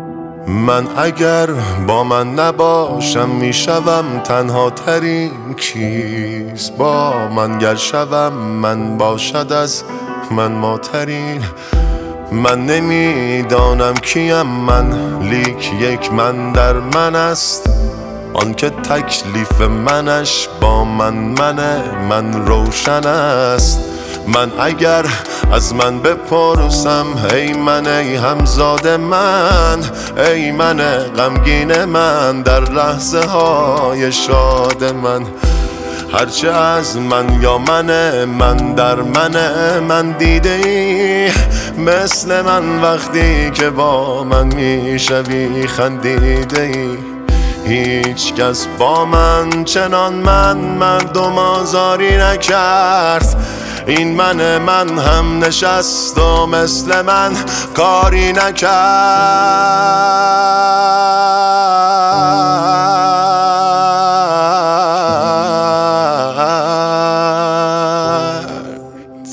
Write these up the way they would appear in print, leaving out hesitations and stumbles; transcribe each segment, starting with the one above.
من اگر با من نباشم میشوم تنها ترین کیست، با من گر شوم من باشد از من ماترین. من نمیدانم کیم من، لیک یک من در من است، آن که تکلیف منش با من روشن است. من اگر از من بپرسم ای من ای همزاد من، ای من غمگین من در لحظه های شاد من، هرچه از من یا من در من دیده ای مثل من وقتی که با من میشوی خندیده ای. هیچ کس با من چنان مردم آزاری نکرد، این من هم نشست و مثل من کاری نکرد.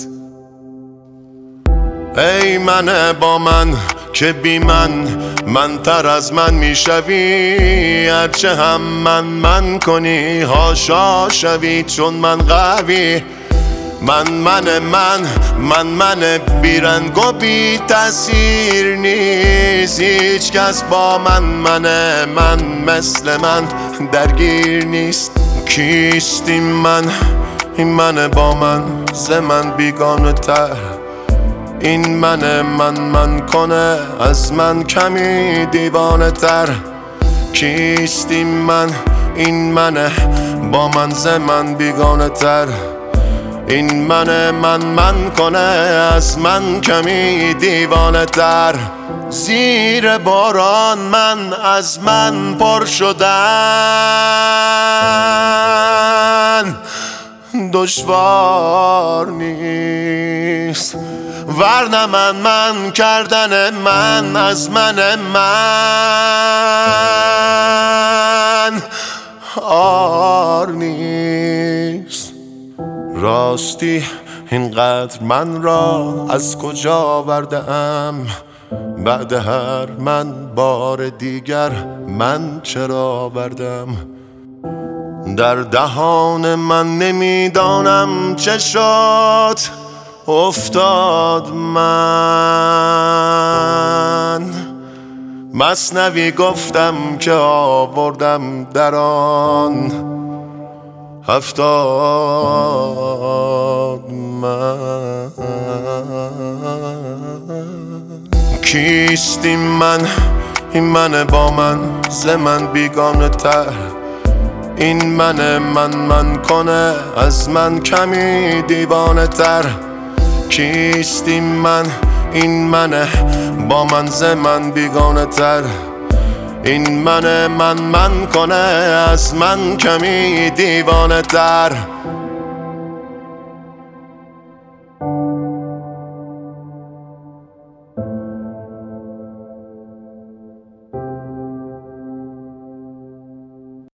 ای من با من که بی من تر از من میشوی، هرچه هم من کنی هاشا شوی چون من قوی. من بیرنگ و بی تأثیر نیست، هیچ کس با من مثل من درگیر نیست. کیست این من با من ز من بیگانه تر، این من کنه از من کمی دیوانه تر. کیست این من با من ز من بیگانه تر، این من کنه از من کمی دیوانه تر. زیر باران من از من پر شدن دشوار نیست، ورنه من کردن من از من عار نیست. راستی اینقدر من را از کجا آورده‌ام، بعد هر من بار دیگر من چرا آوردم. در دهان من نمیدانم چه شد افتاد من، مثنوی گفتم که آوردم در آن 70 من. کیست این من با من ز من بیگانه تر، این من کنه از من کمی دیوانه تر. کیست این من با من ز من بیگانه تر، این من کنه از من کمی دیوانه تر.